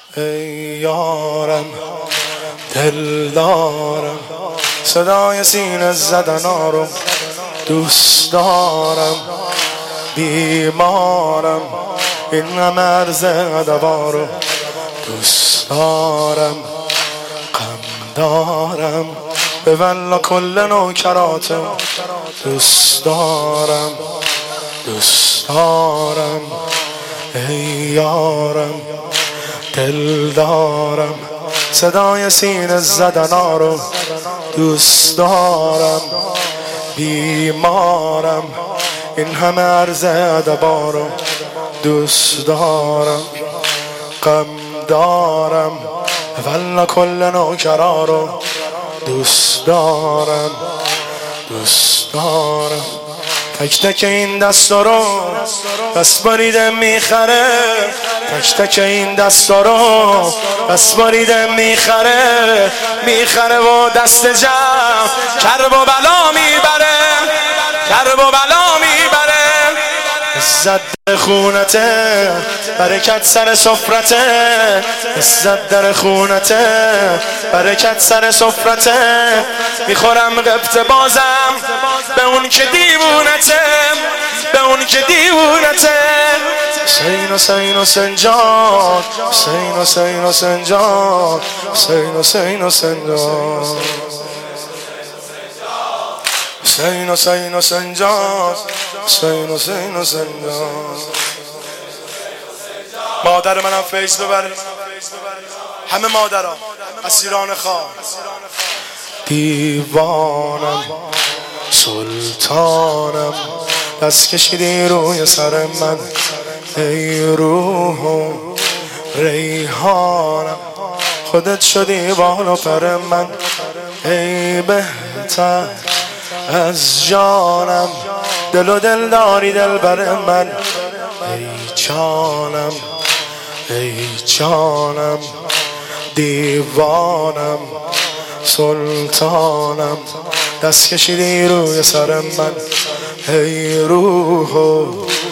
ای یارم دلدارم، صدای سینه زدنا رو دوست دارم. بیمارم این همه عرض ادبا رو دوست دارم. غم دارم به والله کل نوکراتم دوست دارم. دوست دارم ای یارم دل دارم، صدای سینه زدنا رو دوست دارم. بیمارم این همه عرض ادبا رو دوست دارم. غم دارم والله کل نوکرا رو دوست دارم. دوست دارم تک تک این دستا رو بس باریده میخره. تک تک این دستا رو بس باریده میخره. میخره و دست جمع کرب و بلا میبره. کرب و بلا میبره. عزت در خونته برکت سر سفرته. عزت در خونته برکت سر سفرته. میخورم قبط بازم به اون که دیوونته. به اون که دیوونته. حسین حسین حسین جان، حسین حسین حسین جان، حسین حسین حسین جان، حسین حسین حسین جان، حسین حسین حسین جان. مادر منم فیض ببره، همه مادرها اسیران خواه. دیوانم سلطانم دست کشیدی روی سر من. ای روح و ریحانم خودت شدی بال و پر من. ای بهتر از جانم دل و دل داری دل بر من. ای جانم ای جانم دیوانم سلطانم دست کشیدی روی سر من. ای روح و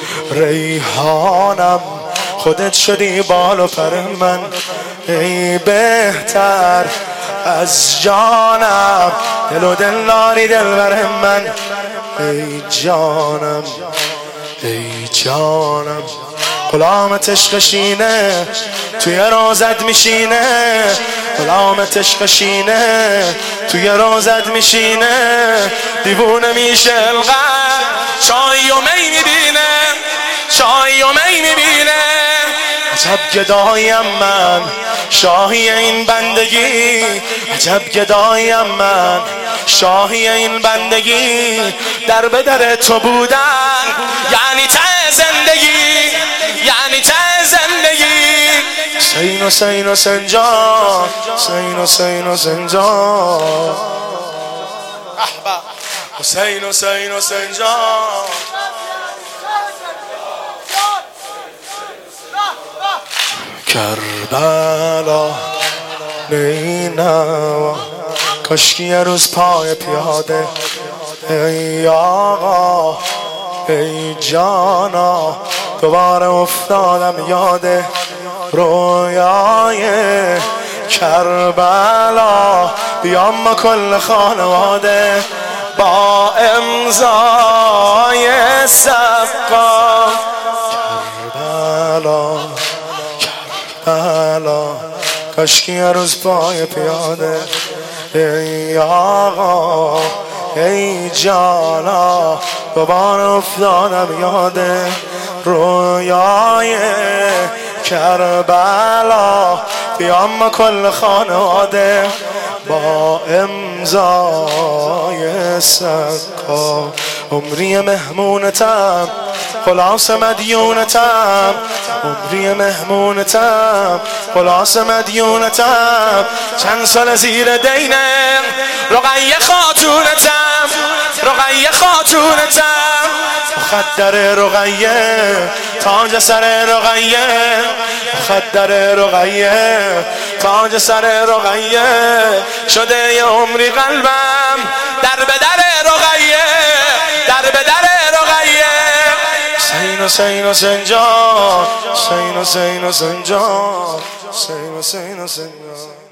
ریحانم خودت شدی بال و پر من. ای بهتر از جانم دل و دل داری دل بر من. ای جانم ای جانم غلامت عشق شینه توی روزت میشینه. غلامت عشق شینه توی روزت میشینه. دیوونه میشه القلب چای و می میبینه. چای و می میبینه. عجب گداییم من شاهی این بندگی. عجب گداییم من شاهی این بندگی. در به در تو بودن یعنی ته زندگی. یعنی ته زندگی. حسین حسین حسین جان، حسین حسین حسین جان، حسین حسین حسین جان. کربلا نینوا کاشکی یه روز پای پیاده. ای آقا ای جانا دوباره افتادم یاده رویای کربلا. بیام ما کل خانواده با امضای سقا. کربلا کربلا کاشکی یه روز پای پیاده. ای آقا ای جانا دوباره افتادم یاده رویای کربلا. بیام ما کل خانواده با امضای سقا. عمری مهمونتم خلاص مدیونتم. عمری مهمونتم خلاص مدیونتم. چند سال زیر دینم رقیه خاتونتم. رقیه خاتونتم. مخدر رقیه تاج سر رقیه. مخدر رقیه تاج سر رقیه. شده یه عمری قلبم در به در رقیه. در به در رقیه. حسین حسین حسین جان، حسین حسین حسین جان، حسین حسین حسین جان.